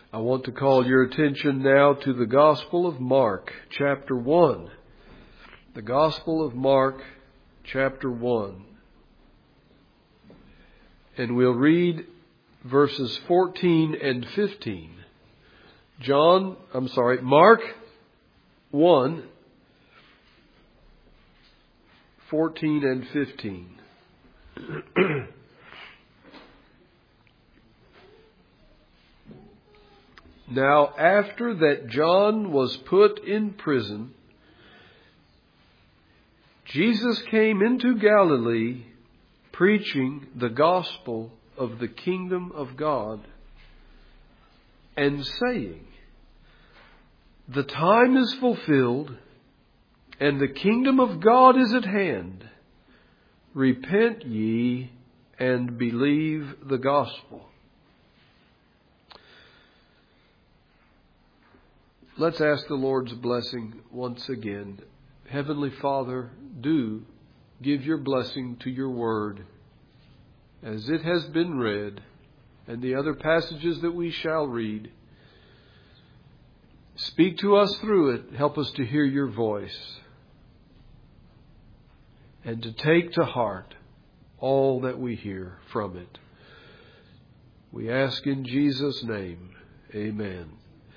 I want to call your attention now to the Gospel of Mark, chapter 1. The Gospel of Mark, chapter 1. And we'll read verses 14 and 15. Mark 1, 14 and 15. Now, after that John was put in prison, Jesus came into Galilee, preaching the gospel of the kingdom of God, and saying, "The time is fulfilled, and the kingdom of God is at hand. Repent ye and believe the gospel." Let's ask the Lord's blessing once again. Heavenly Father, do give your blessing to your word as it has been read and the other passages that we shall read. Speak to us through it. Help us to hear your voice and to take to heart all that we hear from it. We ask in Jesus' name. Amen.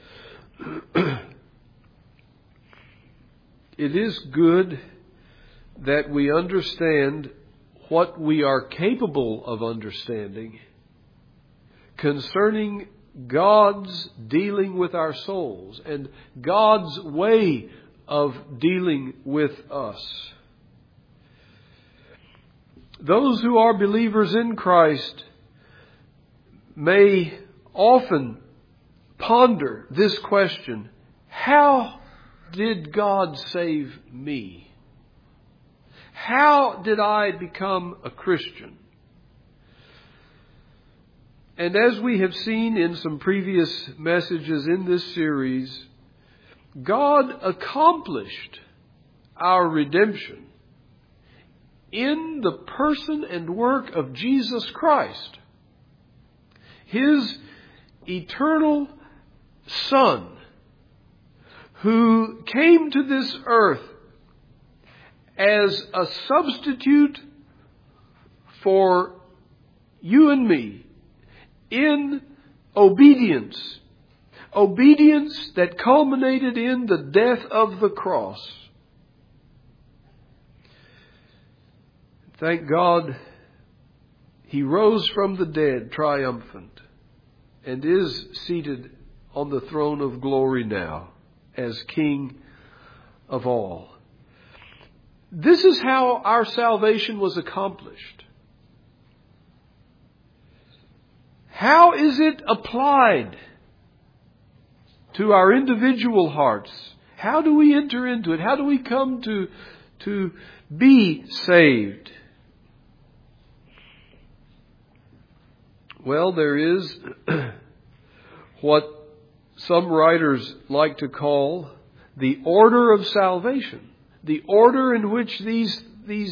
It is good that we understand what we are capable of understanding concerning God's dealing with our souls and God's way of dealing with us. Those who are believers in Christ may often ponder this question: how did God save me? How did I become a Christian? And as we have seen in some previous messages in this series, God accomplished our redemption in the person and work of Jesus Christ, His eternal Son, who came to this earth as a substitute for you and me in obedience. Obedience that culminated in the death of the cross. Thank God, He rose from the dead triumphant and is seated on the throne of glory now as King of all. This is how our salvation was accomplished. How is it applied to our individual hearts? How do we enter into it? How do we come to be saved? Well, there is what some writers like to call the order of salvation. The order in which these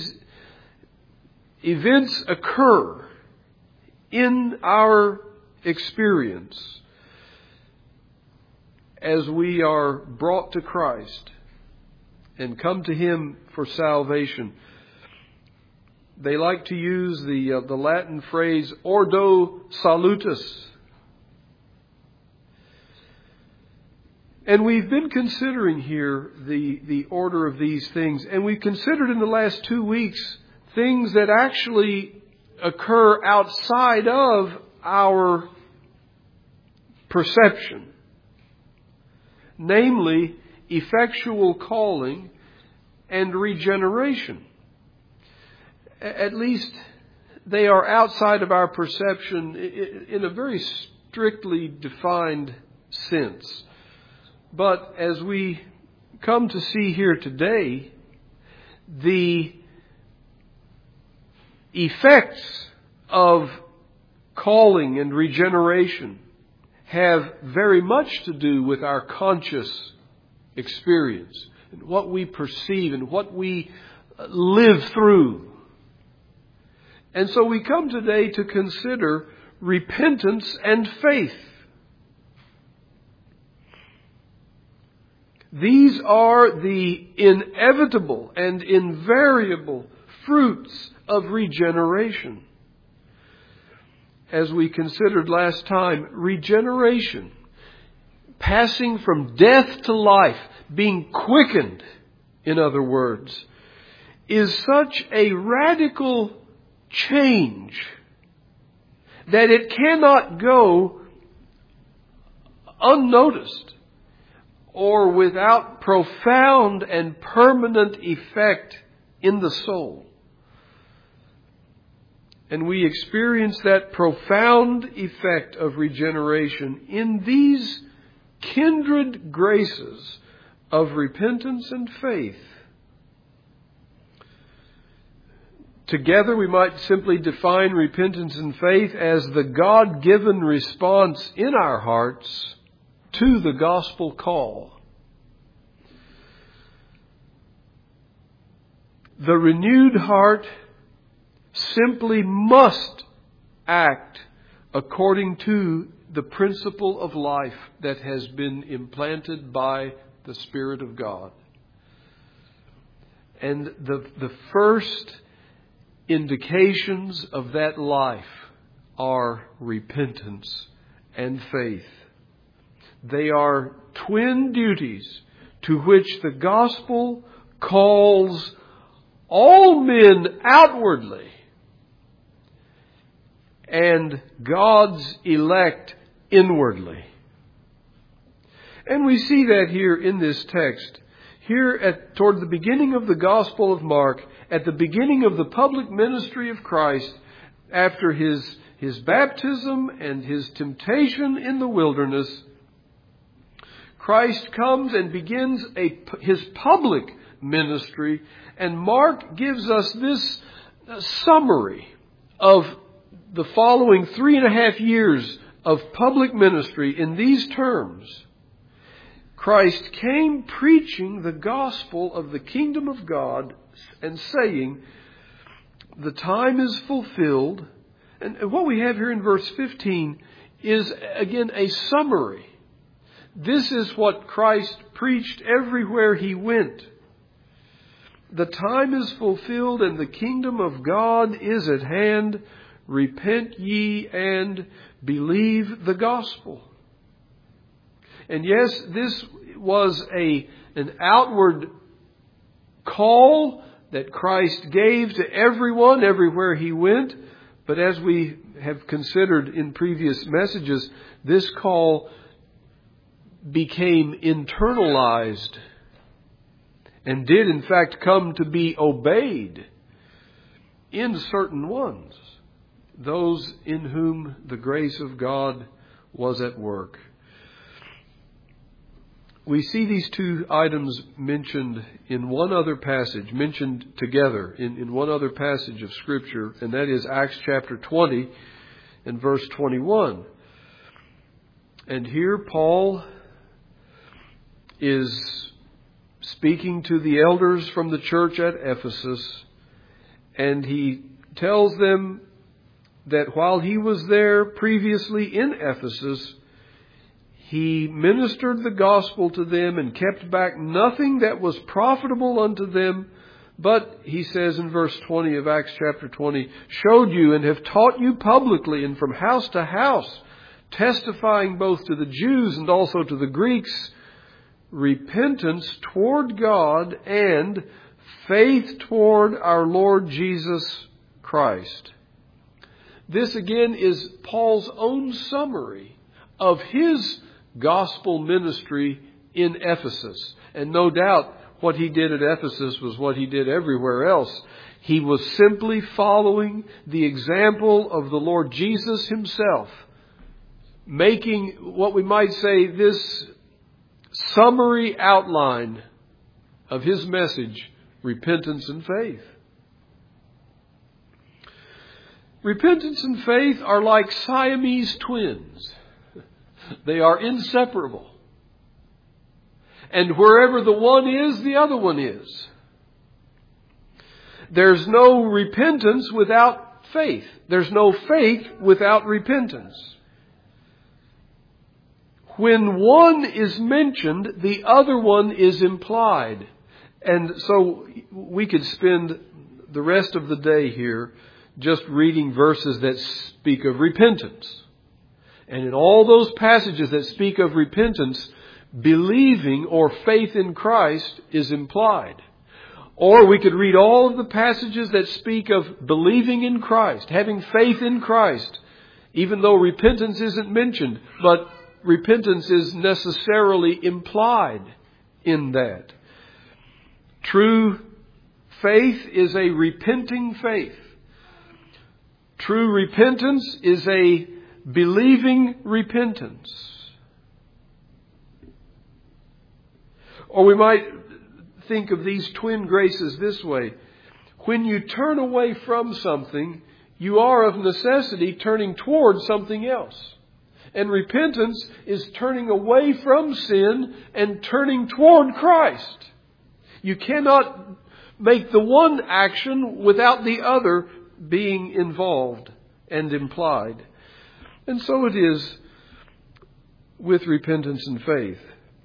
events occur in our experience as we are brought to Christ and come to Him for salvation. They like to use the Latin phrase ordo salutis. And we've been considering here the order of these things. And we've considered in the last 2 weeks things that actually occur outside of our perception. Namely, effectual calling and regeneration. At least they are outside of our perception in a very strictly defined sense. But as we come to see here today, the effects of calling and regeneration have very much to do with our conscious experience and what we perceive and what we live through. And so we come today to consider repentance and faith. These are the inevitable and invariable fruits of regeneration. As we considered last time, regeneration, passing from death to life, being quickened, in other words, is such a radical change that it cannot go unnoticed or without profound and permanent effect in the soul. And we experience that profound effect of regeneration in these kindred graces of repentance and faith. Together we might simply define repentance and faith as the God-given response in our hearts to the gospel call. The renewed heart simply must act according to the principle of life that has been implanted by the Spirit of God. And the first indications of that life are repentance and faith. They are twin duties to which the gospel calls all men outwardly and God's elect inwardly. And we see that here in this text. Here toward the beginning of the Gospel of Mark, at the beginning of the public ministry of Christ, after his baptism and his temptation in the wilderness, Christ comes and begins his public ministry, and Mark gives us this summary of the following 3.5 years of public ministry in these terms. Christ came preaching the gospel of the kingdom of God and saying, the time is fulfilled. And what we have here in verse 15 is, again, a summary. This is what Christ preached everywhere he went. The time is fulfilled and the kingdom of God is at hand. Repent ye and believe the gospel. And yes, this was an outward call that Christ gave to everyone, everywhere he went. But as we have considered in previous messages, this call became internalized and did in fact come to be obeyed in certain ones, those in whom the grace of God was at work. We see these two items mentioned in one other passage, mentioned together in one other passage of Scripture, and that is Acts chapter 20 and verse 21. And here Paul is speaking to the elders from the church at Ephesus, and he tells them that while he was there previously in Ephesus, he ministered the gospel to them and kept back nothing that was profitable unto them, but, he says in verse 20 of Acts chapter 20, showed you and have taught you publicly and from house to house, testifying both to the Jews and also to the Greeks, repentance toward God and faith toward our Lord Jesus Christ. This again is Paul's own summary of his gospel ministry in Ephesus. And no doubt what he did at Ephesus was what he did everywhere else. He was simply following the example of the Lord Jesus himself, making what we might say this summary outline of his message, repentance and faith. Repentance and faith are like Siamese twins. They are inseparable. And wherever the one is, the other one is. There's no repentance without faith. There's no faith without repentance. When one is mentioned, the other one is implied. And so we could spend the rest of the day here just reading verses that speak of repentance. And in all those passages that speak of repentance, believing or faith in Christ is implied. Or we could read all of the passages that speak of believing in Christ, having faith in Christ, even though repentance isn't mentioned, but repentance is necessarily implied in that. True faith is a repenting faith. True repentance is a believing repentance. Or we might think of these twin graces this way. When you turn away from something, you are of necessity turning toward something else. And repentance is turning away from sin and turning toward Christ. You cannot make the one action without the other being involved and implied. And so it is with repentance and faith.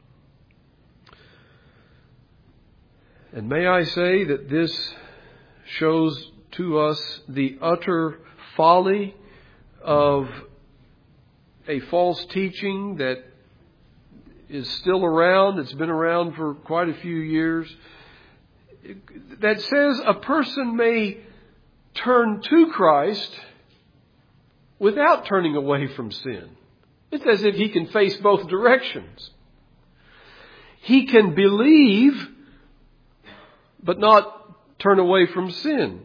And may I say that this shows to us the utter folly of a false teaching that is still around. It's been around for quite a few years. That says a person may turn to Christ without turning away from sin. It's as if he can face both directions. He can believe but not turn away from sin.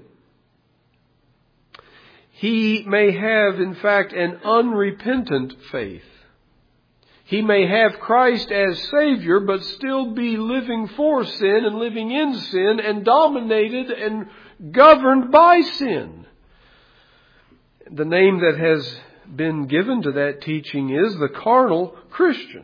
He may have, in fact, an unrepentant faith. He may have Christ as Savior, but still be living for sin and living in sin and dominated and governed by sin. The name that has been given to that teaching is the carnal Christian.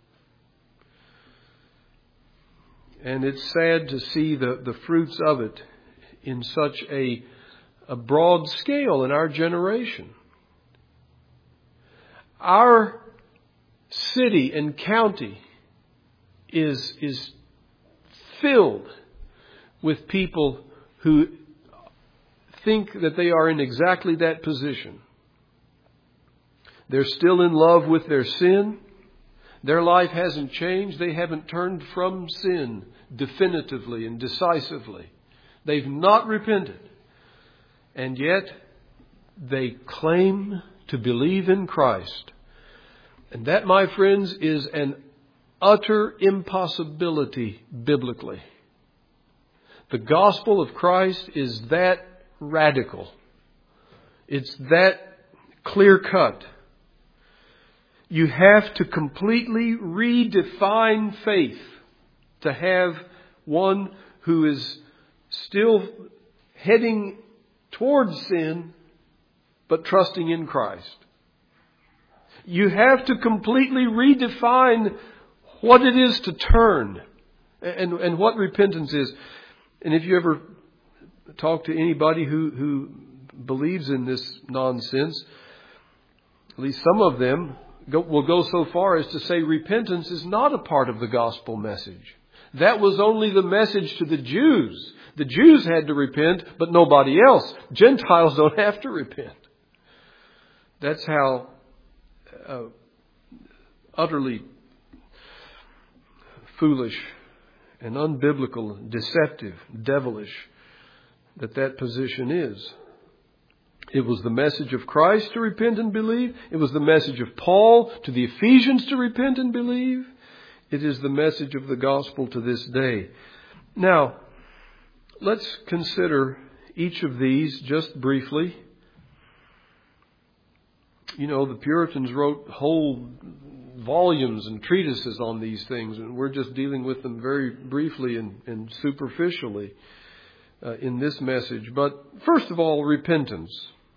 And it's sad to see the fruits of it in such a broad scale in our generation. Our city and county is filled with people who think that they are in exactly that position. They're still in love with their sin. Their life hasn't changed. They haven't turned from sin definitively and decisively. They've not repented. And yet they claim to believe in Christ. And that, my friends, is an utter impossibility biblically. The gospel of Christ is that radical. It's that clear cut. You have to completely redefine faith to have one who is still heading towards sin, but trusting in Christ. You have to completely redefine what it is to turn and what repentance is. And if you ever talk to anybody who believes in this nonsense, at least some of them will go so far as to say repentance is not a part of the gospel message. That was only the message to the Jews. The Jews had to repent, but nobody else. Gentiles don't have to repent. That's how utterly foolish and unbiblical, deceptive, devilish that position is. It was the message of Christ to repent and believe. It was the message of Paul to the Ephesians to repent and believe. It is the message of the gospel to this day. Now, let's consider each of these just briefly. You know, the Puritans wrote whole volumes and treatises on these things, and we're just dealing with them very briefly and superficially in this message. But first of all, repentance.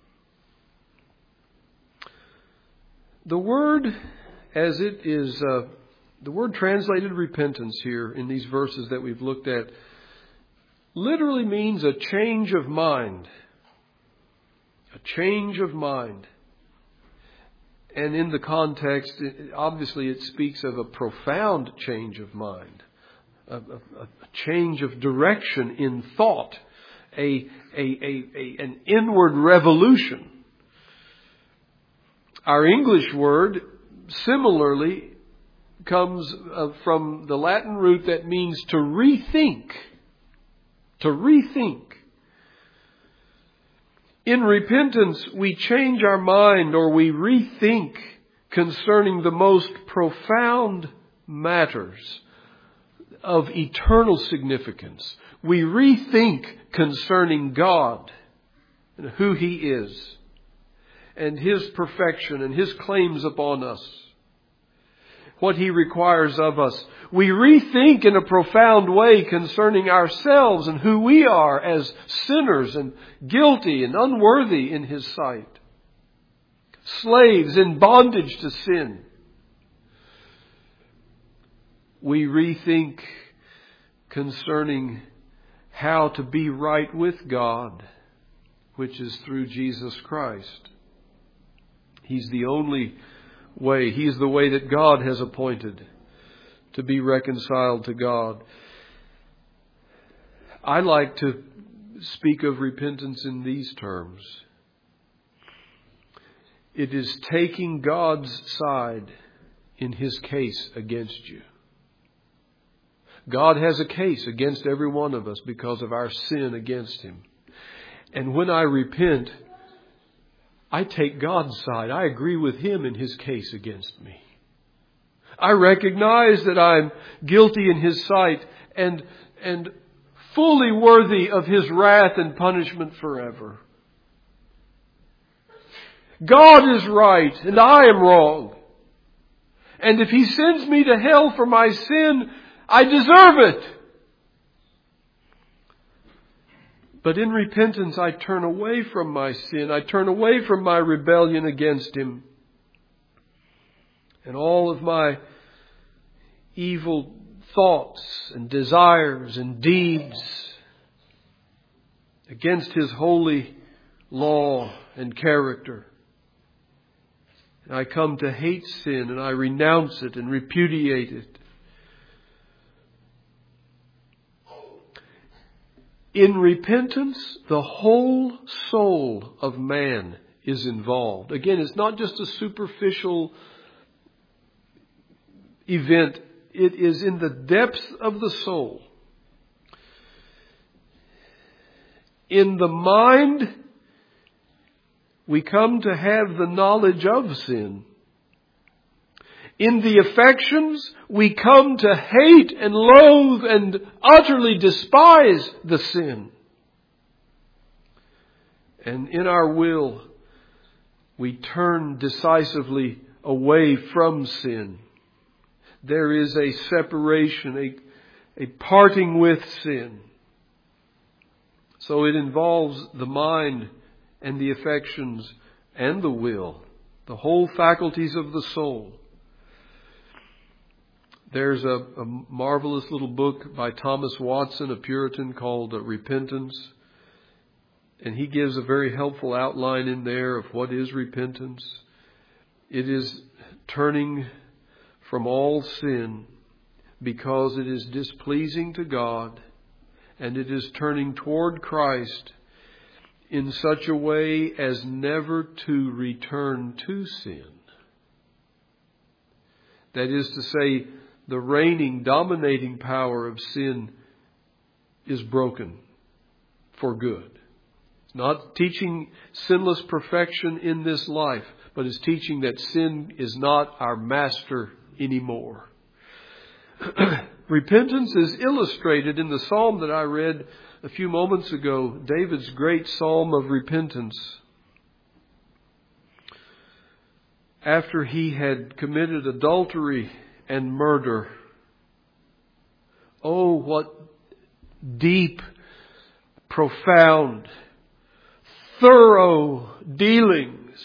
The word, as it is, the word translated repentance here in these verses that we've looked at, literally means a change of mind. A change of mind. And in the context, obviously it speaks of a profound change of mind, a change of direction in thought, an inward revolution. Our English word similarly comes from the Latin root that means to rethink. To rethink. In repentance, we change our mind or we rethink concerning the most profound matters of eternal significance. We rethink concerning God and who He is and His perfection and His claims upon us, what He requires of us. We rethink in a profound way concerning ourselves and who we are as sinners and guilty and unworthy in His sight. Slaves in bondage to sin. We rethink concerning how to be right with God, which is through Jesus Christ. He's the only way. He's the way that God has appointed to be reconciled to God. I like to speak of repentance in these terms. It is taking God's side in His case against you. God has a case against every one of us because of our sin against Him. And when I repent, I take God's side. I agree with Him in His case against me. I recognize that I'm guilty in His sight and fully worthy of His wrath and punishment forever. God is right and I am wrong. And if He sends me to hell for my sin, I deserve it. But in repentance, I turn away from my sin. I turn away from my rebellion against Him. And all of my evil thoughts and desires and deeds against His holy law and character. And I come to hate sin and I renounce it and repudiate it. In repentance, the whole soul of man is involved. Again, it's not just a superficial event. It is in the depths of the soul. In the mind, we come to have the knowledge of sin. In the affections, we come to hate and loathe and utterly despise the sin. And in our will, we turn decisively away from sin. There is a separation, a parting with sin. So it involves the mind and the affections and the will, the whole faculties of the soul. There's a marvelous little book by Thomas Watson, a Puritan, called Repentance. And he gives a very helpful outline in there of what is repentance. It is turning from all sin because it is displeasing to God, and it is turning toward Christ in such a way as never to return to sin. That is to say, the reigning, dominating power of sin is broken for good. It's not teaching sinless perfection in this life, but it's teaching that sin is not our master anymore. Repentance is illustrated in the psalm that I read a few moments ago, David's great psalm of repentance. After he had committed adultery and murder. Oh, what deep, profound, thorough dealings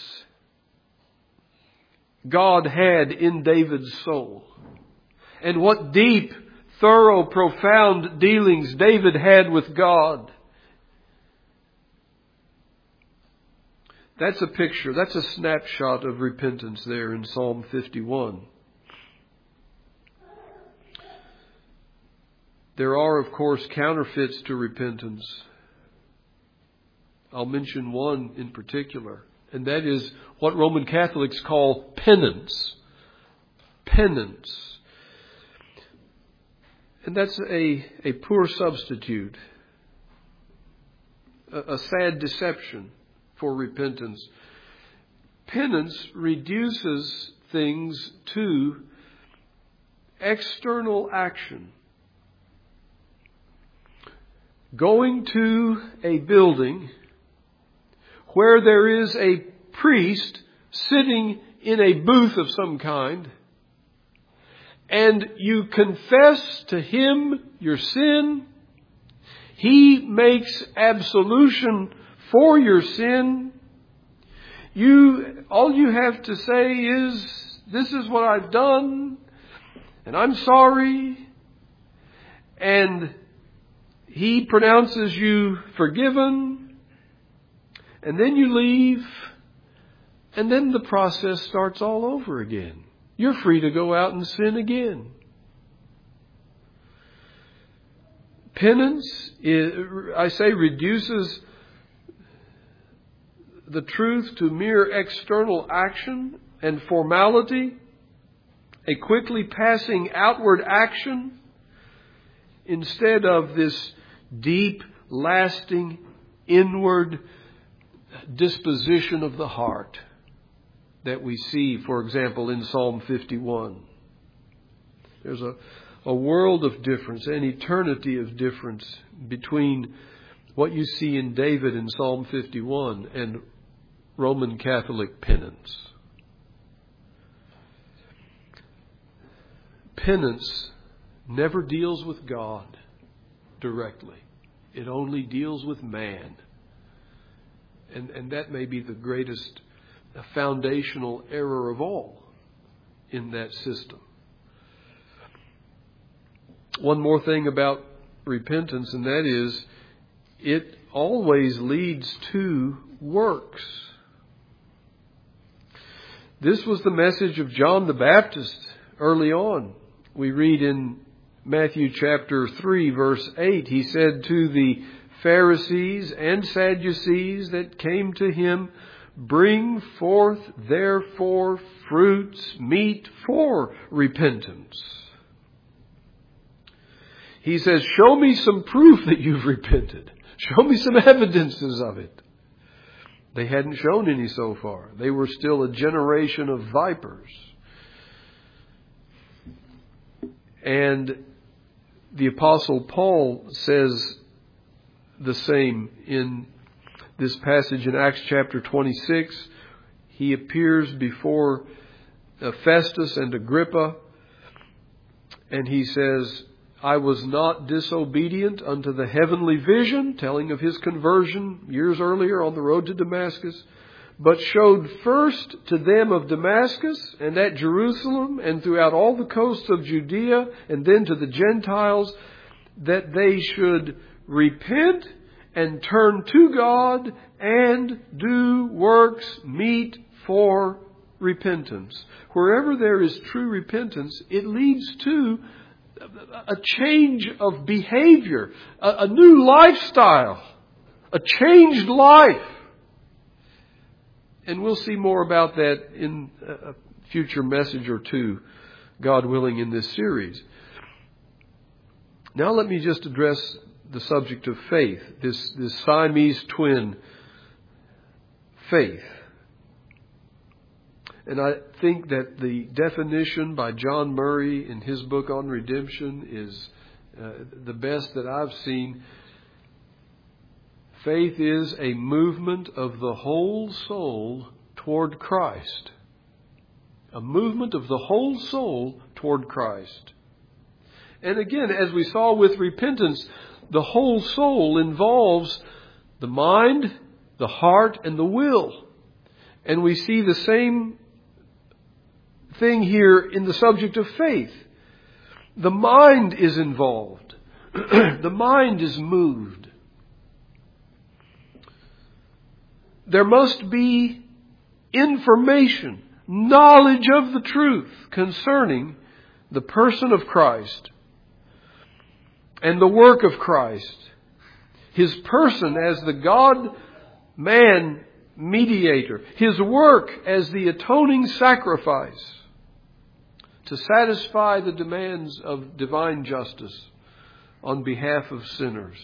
God had in David's soul. And what deep, thorough, profound dealings David had with God. That's a picture, that's a snapshot of repentance there in Psalm 51. There are, of course, counterfeits to repentance. I'll mention one in particular, and that is what Roman Catholics call penance. Penance. And that's a poor substitute, a sad deception for repentance. Penance reduces things to external action. Going to a building where there is a priest sitting in a booth of some kind, and you confess to him your sin. He makes absolution for your sin. All you have to say is, this is what I've done, and I'm sorry. And he pronounces you forgiven, and then you leave, and then the process starts all over again. You're free to go out and sin again. Penance, reduces the truth to mere external action and formality, a quickly passing outward action, instead of this deep, lasting, inward disposition of the heart that we see, for example, in Psalm 51. There's a world of difference, an eternity of difference between what you see in David in Psalm 51 and Roman Catholic penance. Penance never deals with God directly. It only deals with man. And that may be the greatest foundational error of all in that system. One more thing about repentance, and that is, it always leads to works. This was the message of John the Baptist early on. We read in Matthew chapter 3, verse 8, he said to the Pharisees and Sadducees that came to him, "Bring forth therefore fruits meet for repentance." He says, show me some proof that you've repented. Show me some evidences of it. They hadn't shown any so far. They were still a generation of vipers. And the Apostle Paul says the same in this passage in Acts chapter 26. He appears before Festus and Agrippa, and he says, "I was not disobedient unto the heavenly vision," telling of his conversion years earlier on the road to Damascus, "but showed first to them of Damascus and at Jerusalem and throughout all the coasts of Judea and then to the Gentiles, that they should repent and turn to God and do works meet for repentance." Wherever there is true repentance, it leads to a change of behavior, a new lifestyle, a changed life. And we'll see more about that in a future message or two, God willing, in this series. Now let me just address the subject of faith, this Siamese twin, faith. And I think that the definition by John Murray in his book on redemption is the best that I've seen. Faith is a movement of the whole soul toward Christ. A movement of the whole soul toward Christ. And again, as we saw with repentance, the whole soul involves the mind, the heart, and the will. And we see the same thing here in the subject of faith. The mind is involved. The mind is moved. there must be information, knowledge of the truth concerning the person of Christ and the work of Christ. His person as the God-man mediator. His work as the atoning sacrifice to satisfy the demands of divine justice on behalf of sinners.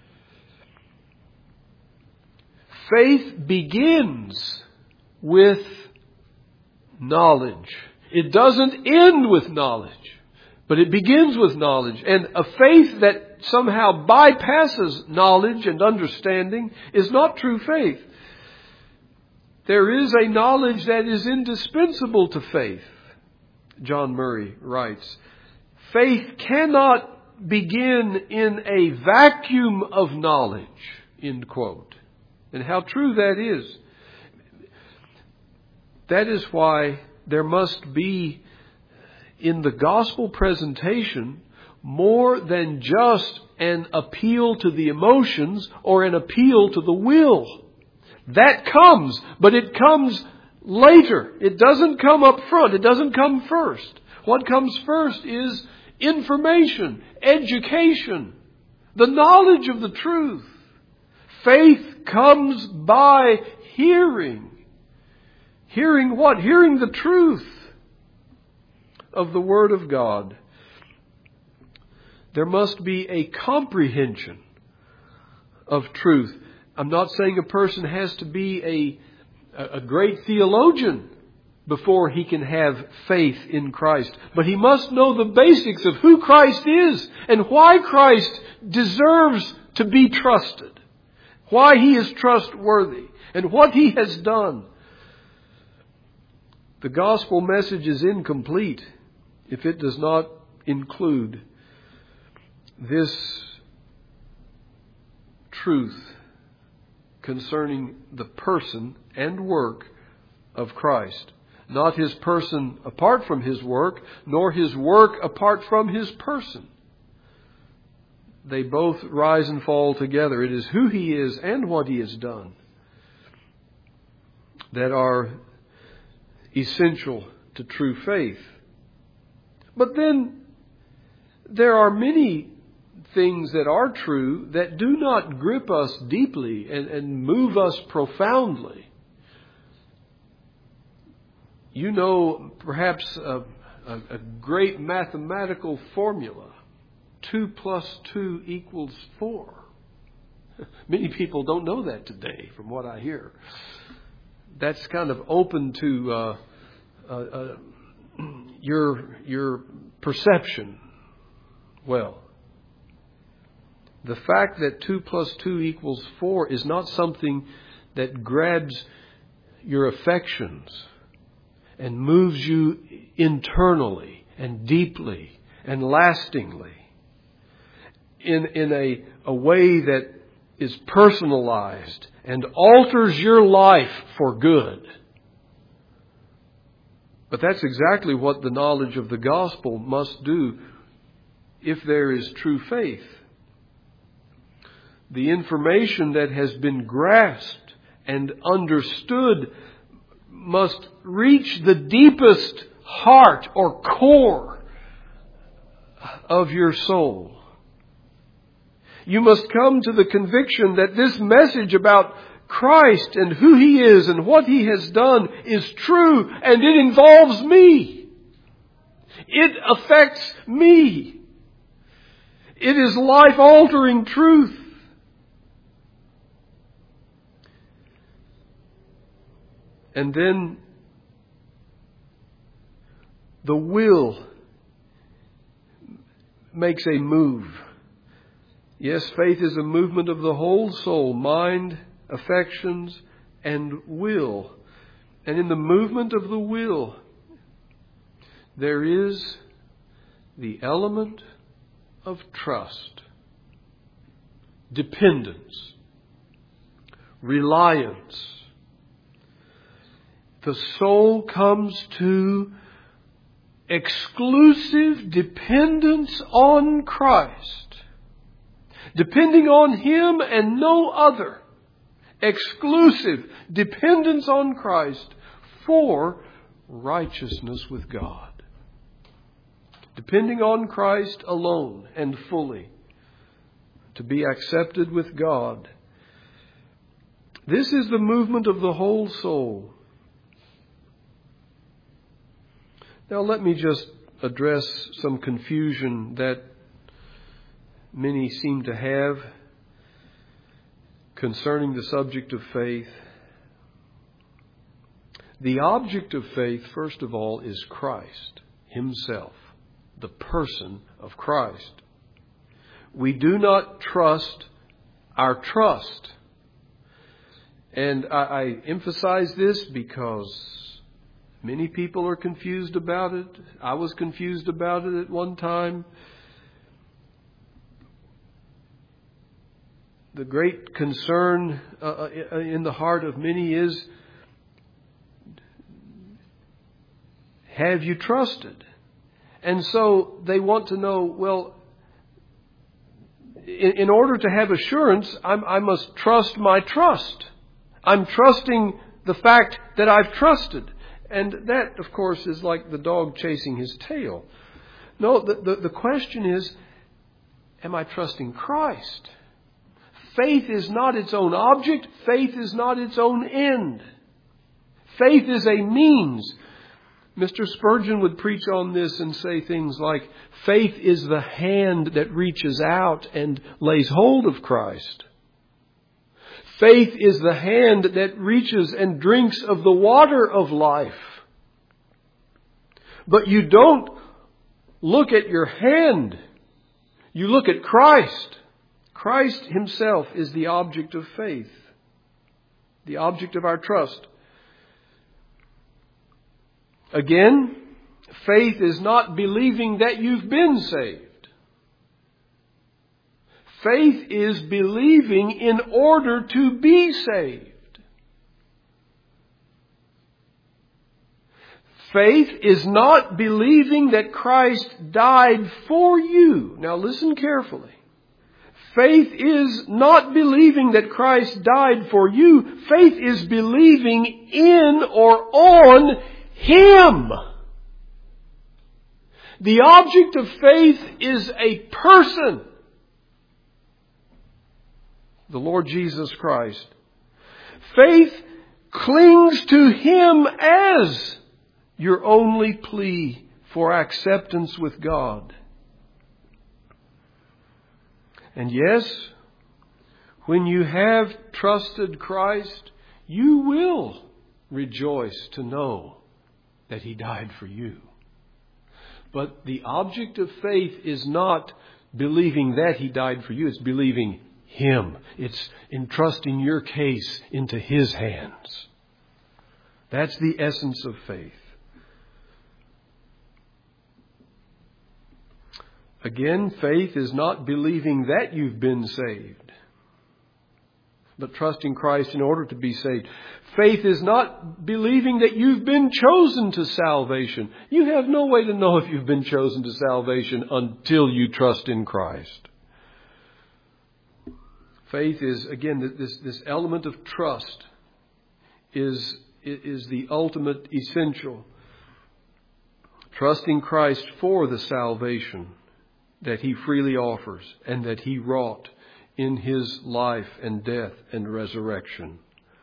Faith begins with knowledge. It doesn't end with knowledge, but it begins with knowledge. And a faith that somehow bypasses knowledge and understanding is not true faith. There is a knowledge that is indispensable to faith, John Murray writes. Faith cannot begin in a vacuum of knowledge, end quote. And how true that is. That is why there must be in the gospel presentation more than just an appeal to the emotions or an appeal to the will. That comes, but it comes later. It doesn't come up front. It doesn't come first. What comes first is information, education, the knowledge of the truth. Faith comes by hearing. Hearing what? Hearing the truth of the Word of God. There must be a comprehension of truth. I'm not saying a person has to be a great theologian before he can have faith in Christ. But he must know the basics of who Christ is and why Christ deserves to be trusted. Why He is trustworthy and what He has done. The gospel message is incomplete if it does not include this truth concerning the person and work of Christ. Not His person apart from His work, nor His work apart from His person. They both rise and fall together. It is who He is and what He has done that are essential to true faith. But then there are many things that are true that do not grip us deeply and move us profoundly. You know, perhaps a great mathematical formula. 2 + 2 = 4. Many people don't know that today, from what I hear. That's kind of open to your perception. Well, the fact that 2 + 2 = 4 is not something that grabs your affections and moves you internally and deeply and lastingly in a way that is personalized and alters your life for good. But that's exactly what the knowledge of the gospel must do if there is true faith. The information that has been grasped and understood must reach the deepest heart or core of your soul. You must come to the conviction that this message about Christ and who He is and what He has done is true, and it involves me. It affects me. It is life-altering truth. And then the will makes a move. Yes, faith is a movement of the whole soul, mind, affections, and will. And in the movement of the will, there is the element of trust, dependence, reliance. The soul comes to exclusive dependence on Christ, depending on Him and no other, exclusive dependence on Christ for righteousness with God. Depending on Christ alone and fully to be accepted with God. This is the movement of the whole soul. Now let me just address some confusion that many seem to have concerning the subject of faith. The object of faith, first of all, is Christ Himself, the person of Christ. We do not trust our trust. And I emphasize this because many people are confused about it. I was confused about it at one time. The great concern in the heart of many is, have you trusted? And so they want to know, well, in order to have assurance, I must trust my trust. I'm trusting the fact that I've trusted. And that, of course, is like the dog chasing his tail. No, the question is, am I trusting Christ? Faith is not its own object. Faith is not its own end. Faith is a means. Mr. Spurgeon would preach on this and say things like, faith is the hand that reaches out and lays hold of Christ. Faith is the hand that reaches and drinks of the water of life. But you don't look at your hand. You look at Christ. Christ Himself is the object of faith, the object of our trust. Again, faith is not believing that you've been saved. Faith is believing in order to be saved. Faith is not believing that Christ died for you. Now listen carefully. Faith is not believing that Christ died for you. Faith is believing in or on Him. The object of faith is a person. The Lord Jesus Christ. Faith clings to Him as your only plea for acceptance with God. And yes, when you have trusted Christ, you will rejoice to know that He died for you. But the object of faith is not believing that He died for you. It's believing Him. It's entrusting your case into His hands. That's the essence of faith. Again, faith is not believing that you've been saved, but trusting Christ in order to be saved. Faith is not believing that you've been chosen to salvation. You have no way to know if you've been chosen to salvation until you trust in Christ. Faith is, again, this element of trust is the ultimate essential. Trusting Christ for the salvation that He freely offers and that He wrought in His life and death and resurrection.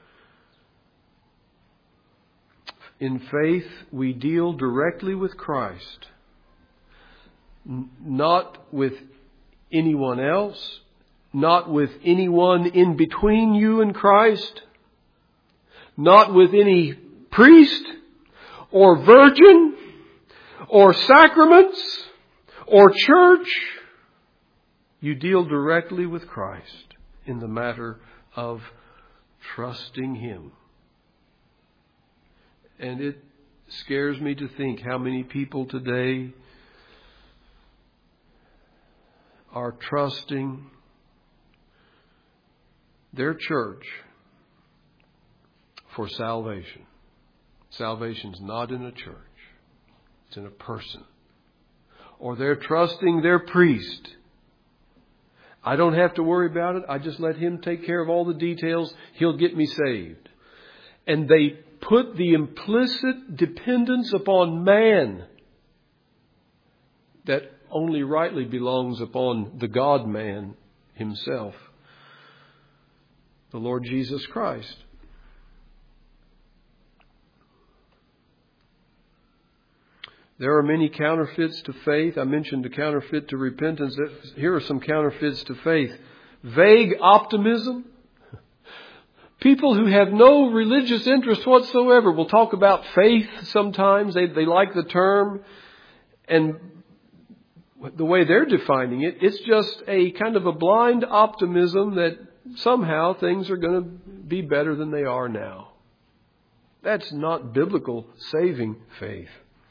In faith, we deal directly with Christ, not with anyone else, not with anyone in between you and Christ, not with any priest or virgin or sacraments or church. You deal directly with Christ in the matter of trusting Him. And it scares me to think how many people today are trusting their church for salvation. Salvation's not in a church. It's in a person. Or they're trusting their priest. I don't have to worry about it. I just let Him take care of all the details. He'll get me saved. And they put the implicit dependence upon man that only rightly belongs upon the God-man Himself, the Lord Jesus Christ. There are many counterfeits to faith. I mentioned the counterfeit to repentance. Here are some counterfeits to faith. Vague optimism. People who have no religious interest whatsoever will talk about faith sometimes. They like the term. And the way they're defining it, it's just a kind of a blind optimism that somehow things are going to be better than they are now. That's not biblical saving faith.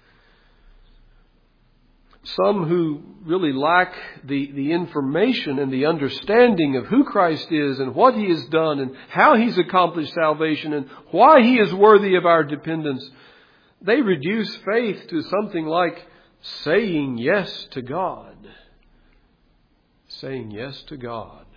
Some who really lack the information and the understanding of who Christ is and what He has done and how He's accomplished salvation and why He is worthy of our dependence, they reduce faith to something like saying yes to God. Saying yes to God.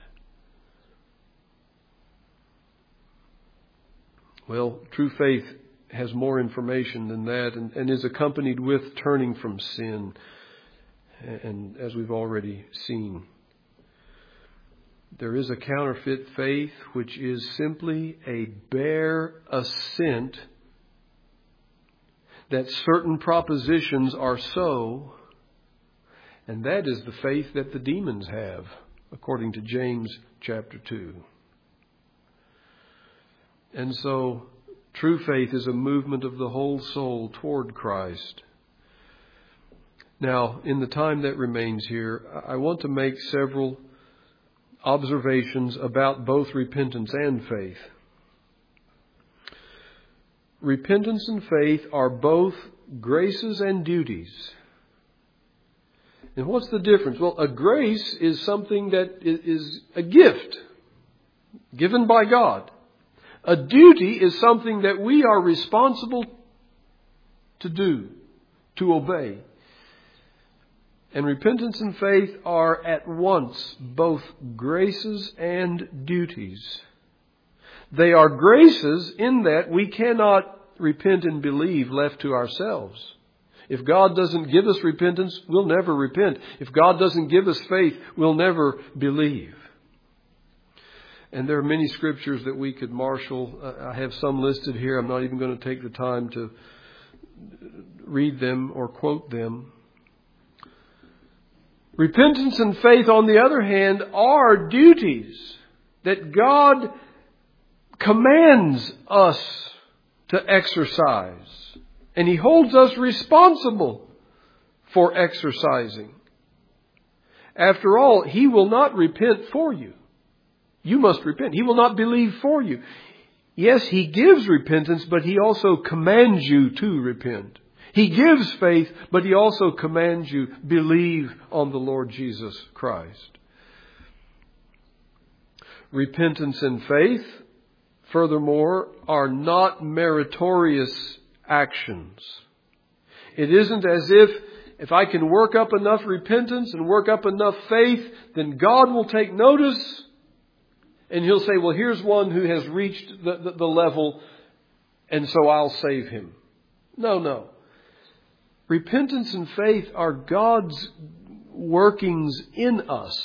Well, true faith has more information than that and is accompanied with turning from sin. And as we've already seen, there is a counterfeit faith which is simply a bare assent that certain propositions are so, and that is the faith that the demons have, according to James chapter 2. And so, true faith is a movement of the whole soul toward Christ. Now, in the time that remains here, I want to make several observations about both repentance and faith. Repentance and faith are both graces and duties. And what's the difference? Well, a grace is something that is a gift given by God. A duty is something that we are responsible to do, to obey. And repentance and faith are at once both graces and duties. They are graces in that we cannot repent and believe left to ourselves. If God doesn't give us repentance, we'll never repent. If God doesn't give us faith, we'll never believe. And there are many scriptures that we could marshal. I have some listed here. I'm not even going to take the time to read them or quote them. Repentance and faith, on the other hand, are duties that God commands us to exercise. And He holds us responsible for exercising. After all, He will not repent for you. You must repent. He will not believe for you. Yes, He gives repentance, but He also commands you to repent. He gives faith, but He also commands you, believe on the Lord Jesus Christ. Repentance and faith, furthermore, are not meritorious actions. It isn't as if I can work up enough repentance and work up enough faith, then God will take notice and He'll say, well, here's one who has reached the level, and so I'll save him. No. Repentance and faith are God's workings in us.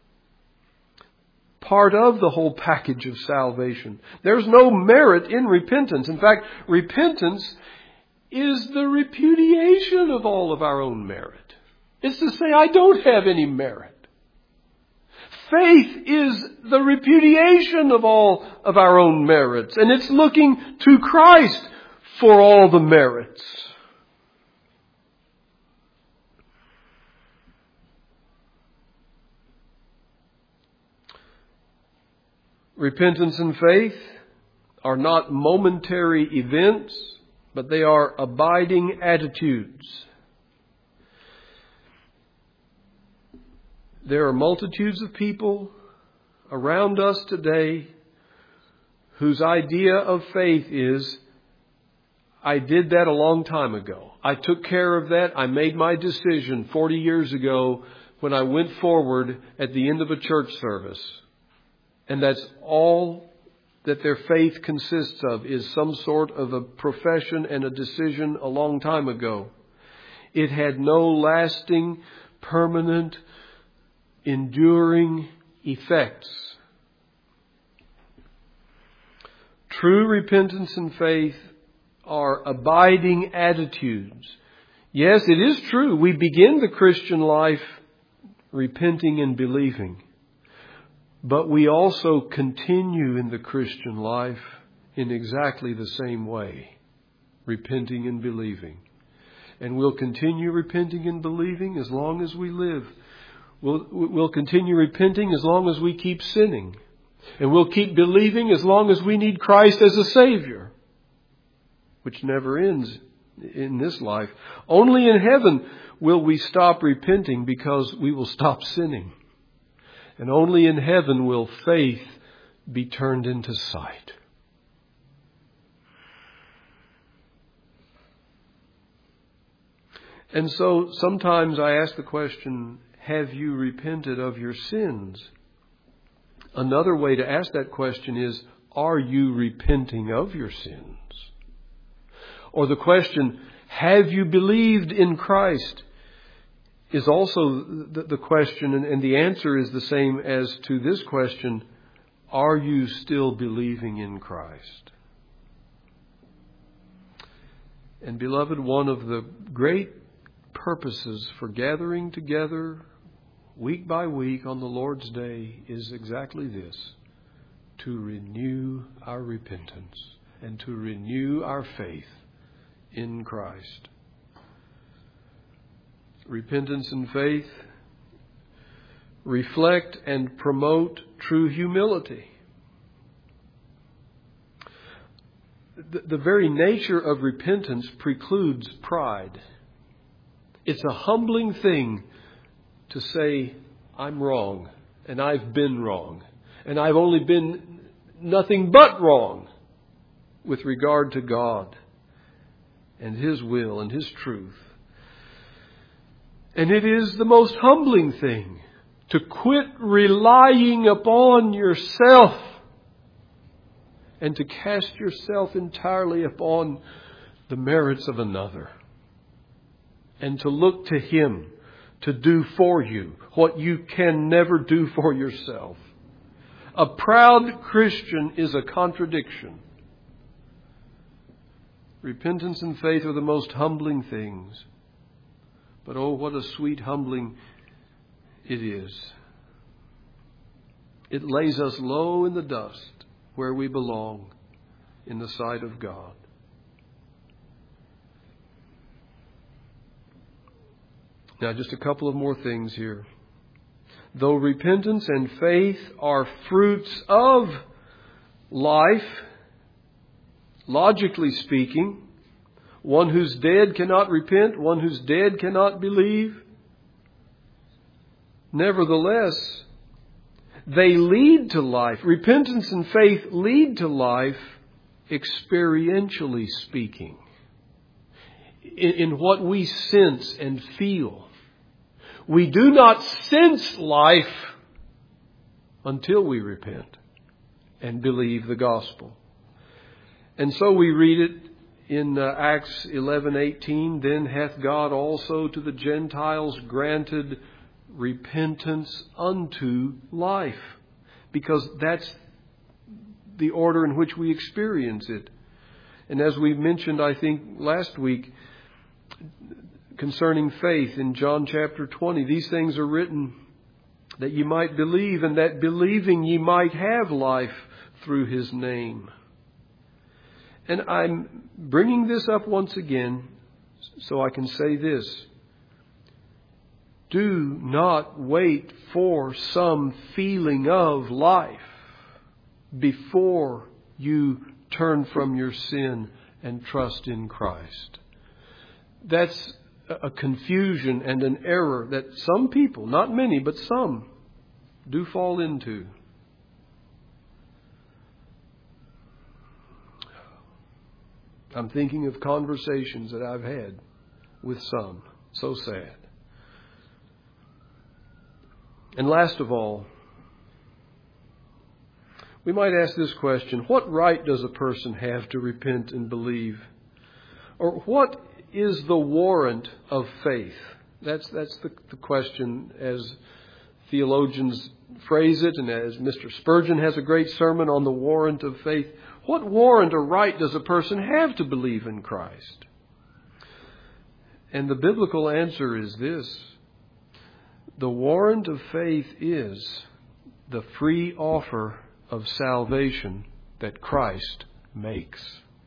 Part of the whole package of salvation. There's no merit in repentance. In fact, repentance is the repudiation of all of our own merit. It's to say, I don't have any merit. Faith is the repudiation of all of our own merits. And it's looking to Christ for all the merits. Repentance and faith are not momentary events, but they are abiding attitudes. There are multitudes of people around us today whose idea of faith is, I did that a long time ago. I took care of that. I made my decision 40 years ago when I went forward at the end of a church service, and that's all that their faith consists of, is some sort of a profession and a decision a long time ago. It had no lasting, permanent, enduring effects. True repentance and faith are abiding attitudes. Yes, it is true. We begin the Christian life repenting and believing. But we also continue in the Christian life in exactly the same way, repenting and believing. And we'll continue repenting and believing as long as we live. We'll continue repenting as long as we keep sinning. And we'll keep believing as long as we need Christ as a Savior, which never ends in this life. Only in heaven will we stop repenting, because we will stop sinning. And only in heaven will faith be turned into sight. And so sometimes I ask the question, have you repented of your sins? Another way to ask that question is, are you repenting of your sins? Or the question, have you believed in Christ? Is also the question, and the answer is the same as to this question, are you still believing in Christ? And beloved, one of the great purposes for gathering together week by week on the Lord's Day is exactly this: to renew our repentance and to renew our faith in Christ. Repentance and faith reflect and promote true humility. The very nature of repentance precludes pride. It's a humbling thing to say, I'm wrong, and I've been wrong, and I've only been nothing but wrong with regard to God and His will and His truth. And it is the most humbling thing to quit relying upon yourself and to cast yourself entirely upon the merits of another, and to look to Him to do for you what you can never do for yourself. A proud Christian is a contradiction. Repentance and faith are the most humbling things. But oh, what a sweet humbling it is. It lays us low in the dust where we belong in the sight of God. Now, just a couple of more things here. Though repentance and faith are fruits of life, logically speaking, one who's dead cannot repent, one who's dead cannot believe. Nevertheless, they lead to life. Repentance and faith lead to life, experientially speaking, in what we sense and feel. We do not sense life until we repent and believe the gospel. And so we read it in Acts 11:18, then hath God also to the Gentiles granted repentance unto life. Because that's the order in which we experience it. And as we mentioned, I think, last week, concerning faith in John chapter 20, these things are written that you might believe, and that believing ye might have life through His name. And I'm bringing this up once again so I can say this. Do not wait for some feeling of life before you turn from your sin and trust in Christ. That's a confusion and an error that some people, not many, but some, do fall into. I'm thinking of conversations that I've had with some. So sad. And last of all, we might ask this question: what right does a person have to repent and believe? Or what is the warrant of faith? That's the question as theologians phrase it, and as Mr. Spurgeon has a great sermon on the warrant of faith. What warrant or right does a person have to believe in Christ? And the biblical answer is this: the warrant of faith is the free offer of salvation that Christ makes.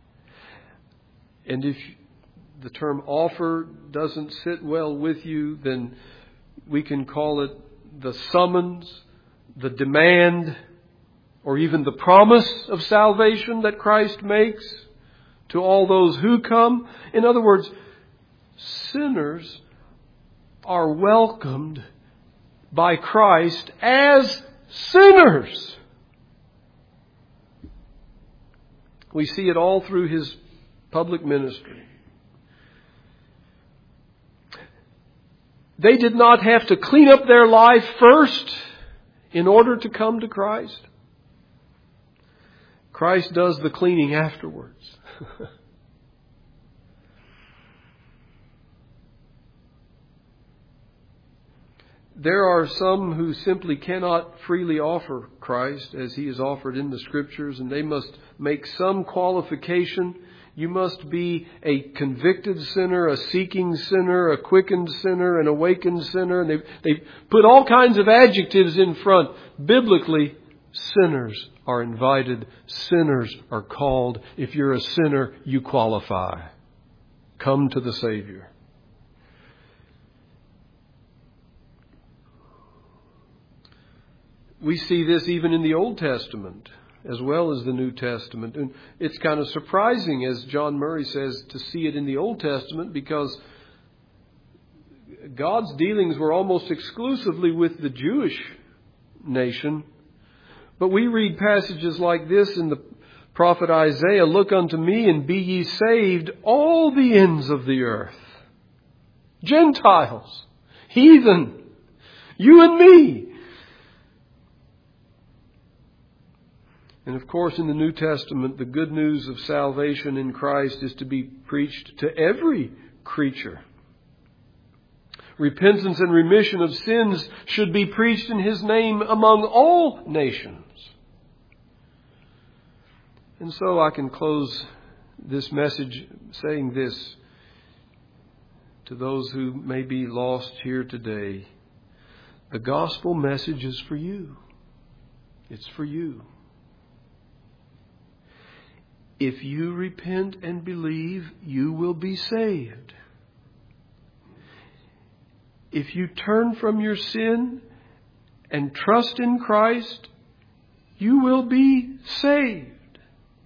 And if the term offer doesn't sit well with you, then we can call it the summons, the demand, or even the promise of salvation that Christ makes to all those who come. In other words, sinners are welcomed by Christ as sinners. We see it all through His public ministry. They did not have to clean up their life first in order to come to Christ. Christ does the cleaning afterwards. There are some who simply cannot freely offer Christ as He is offered in the Scriptures, and they must make some qualification. You must be a convicted sinner, a seeking sinner, a quickened sinner, an awakened sinner. And they put all kinds of adjectives in front. Biblically, sinners are invited. Sinners are called. If you're a sinner, you qualify. Come to the Savior. We see this even in the Old Testament as well as the New Testament. And it's kind of surprising, as John Murray says, to see it in the Old Testament, because God's dealings were almost exclusively with the Jewish nation. But we read passages like this in the prophet Isaiah: "Look unto me, and be ye saved, all the ends of the earth." Gentiles, heathen, you and me. And of course, in the New Testament, the good news of salvation in Christ is to be preached to every creature. Repentance and remission of sins should be preached in His name among all nations. And so I can close this message saying this to those who may be lost here today: the gospel message is for you. It's for you. If you repent and believe, you will be saved. If you turn from your sin and trust in Christ, you will be saved.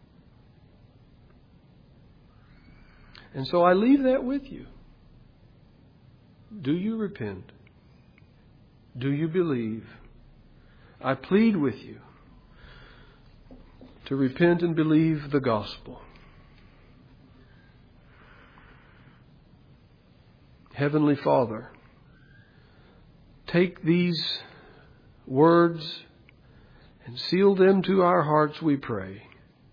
And so I leave that with you. Do you repent? Do you believe? I plead with you to repent and believe the gospel. Heavenly Father, take these words and seal them to our hearts, we pray.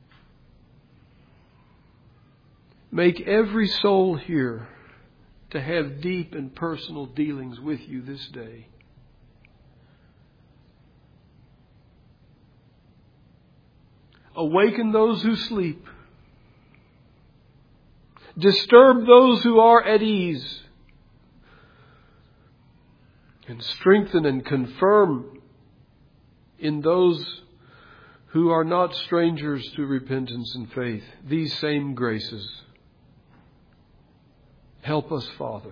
Make every soul here to have deep and personal dealings with you this day. Awaken those who sleep. Disturb those who are at ease. And strengthen and confirm in those who are not strangers to repentance and faith these same graces. Help us, Father.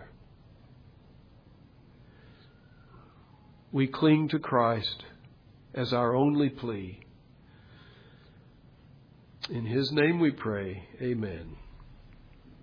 We cling to Christ as our only plea. In His name we pray. Amen.